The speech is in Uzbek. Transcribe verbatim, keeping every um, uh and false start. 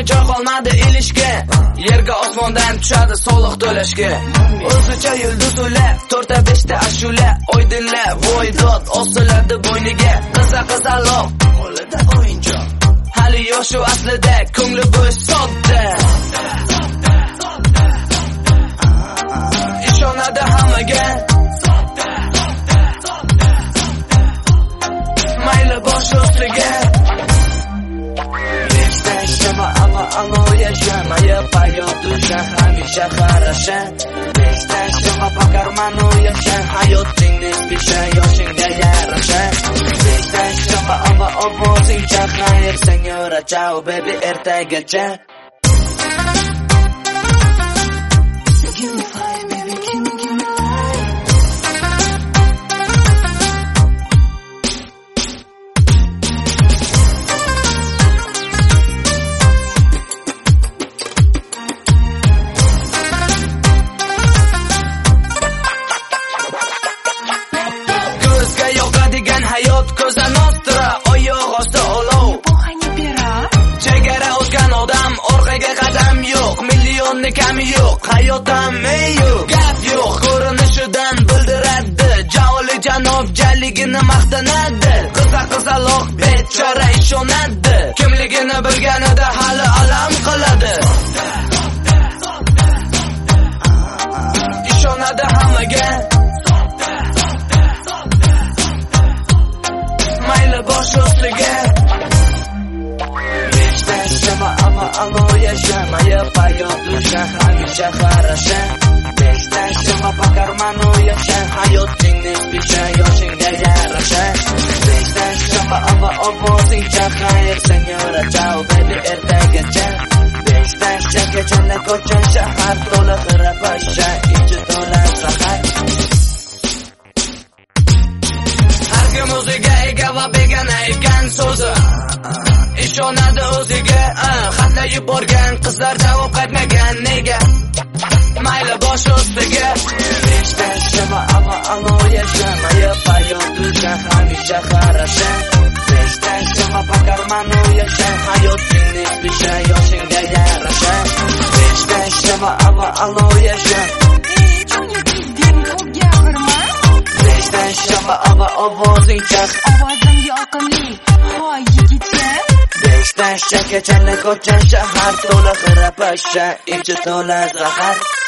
joy qolmadi ilishga. Yerga osmondan tushadi soliq to'lashga. O'zicha yulduz ula, to'rtta beshta ashula, oydinla voydod osiladi bo'yniga. Qiza qizaloq, qo'lida o'yinchoq. Hali yoshu aslida, ko'ngli bo'sh sodda. Ishonadi hammaga. Mayli bosh ustiga. Ama alo yaşamaya hayat düşen hamisha qarasha. Beshdan shama pakarmanu yashan hayot tinglek bir şey yoshingga yarasha. Beshdan shama ama ovozing chaqnayir senora ciao baby ertagacha. Hayot ko'zdan ostra, oyoq osti olov. Chegara o'tgan odam, orqaga qadam yo'q. Millionni kami yo'q, hayotdan yo'q. Gap yo'q, ko'rinishidan bildiradi. Javoli janobjaligini maqtanadi. Qiza qizaloq bechora ishonadi. Kimligini bilganida hali alam qiladi. Ishonadi hammaga. Bosh ustiga. Beshdan shama ama alo yaşamaya hayot düşen hamisha qarasha. Beshdan shama pakarmanu yashan hayot tinglek bir şey yoshingga yarasha. Beshdan shama ama ovozing chaqnayir senora ciao baby ertagacha. Beshdan shama ko'cha shahar to'la xirapasha, ichi to'la zahar. O'ziga ega va begona ekan so'zi. Ishonadi o'ziga, xatlar yuborgan qizlar javob qaytmagan nega? Mayli bosh ustiga. Beshdan shama ama alo yaşamaya hayot düşen hamisha qarasha. Beshdan shama pakarmanu yashan hayot tinglek bir şey yoshingga yarasha. Beshdan shama ama alo yasham. Beshdan shama ama ovozing chaq. Ovozing yoqimli, hoy yigitcha. Beshdan shama ko'cha shahar to'la xirapasha, ichi to'la zahar.